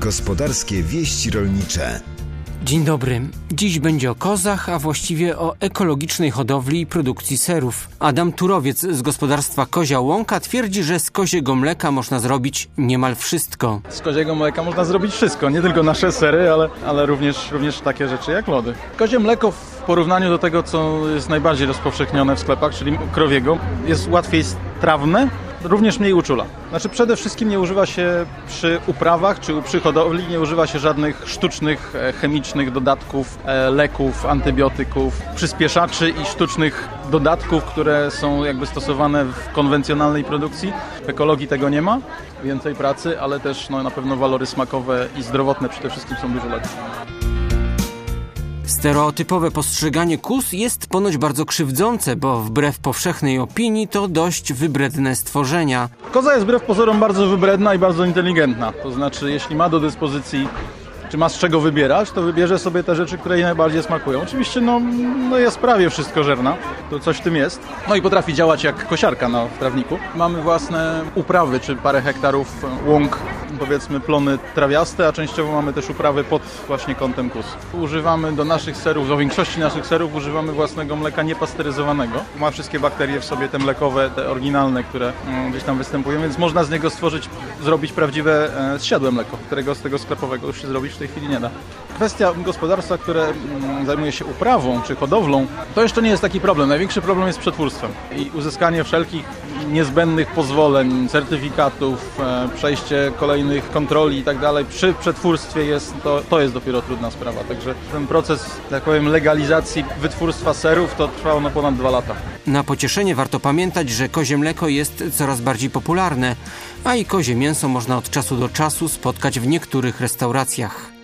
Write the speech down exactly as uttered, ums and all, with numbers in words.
Gospodarskie wieści rolnicze. Dzień dobry. Dziś będzie o kozach, a właściwie o ekologicznej hodowli i produkcji serów. Adam Turowiec z gospodarstwa Kozia Łąka twierdzi, że z koziego mleka można zrobić niemal wszystko. Z koziego mleka można zrobić wszystko, nie tylko nasze sery, ale, ale również, również takie rzeczy jak lody. Kozie mleko w porównaniu do tego, co jest najbardziej rozpowszechnione w sklepach, czyli krowiego, jest łatwiej strawne, również mniej uczula. Znaczy przede wszystkim nie używa się przy uprawach czy przy hodowli, nie używa się żadnych sztucznych, chemicznych dodatków, leków, antybiotyków, przyspieszaczy i sztucznych dodatków, które są jakby stosowane w konwencjonalnej produkcji. W ekologii tego nie ma, więcej pracy, ale też no, na pewno walory smakowe i zdrowotne przede wszystkim są dużo lepsze. Stereotypowe postrzeganie kóz jest ponoć bardzo krzywdzące, bo wbrew powszechnej opinii to dość wybredne stworzenia. Koza jest wbrew pozorom bardzo wybredna i bardzo inteligentna. To znaczy, jeśli ma do dyspozycji, czy ma z czego wybierać, to wybierze sobie te rzeczy, które jej najbardziej smakują. Oczywiście no, no jest prawie wszystkożerna, to coś w tym jest. No i potrafi działać jak kosiarka na trawniku. Mamy własne uprawy, czy parę hektarów łąk, powiedzmy plony trawiaste, a częściowo mamy też uprawy pod właśnie kątem kóz. Używamy do naszych serów, do większości naszych serów używamy własnego mleka niepasteryzowanego. Ma wszystkie bakterie w sobie, te mlekowe, te oryginalne, które gdzieś tam występują, więc można z niego stworzyć, zrobić prawdziwe zsiadłe mleko, którego z tego sklepowego już się zrobić w tej chwili nie da. Kwestia gospodarstwa, które zajmuje się uprawą czy hodowlą, to jeszcze nie jest taki problem. Największy problem jest z przetwórstwem i uzyskanie wszelkich niezbędnych pozwoleń, certyfikatów, przejście kolejnych kontroli i tak dalej. Przy przetwórstwie jest to, to jest dopiero trudna sprawa. Także ten proces, tak powiem, legalizacji wytwórstwa serów to trwało no ponad dwa lata. Na pocieszenie warto pamiętać, że kozie mleko jest coraz bardziej popularne, a i kozie mięso można od czasu do czasu spotkać w niektórych restauracjach.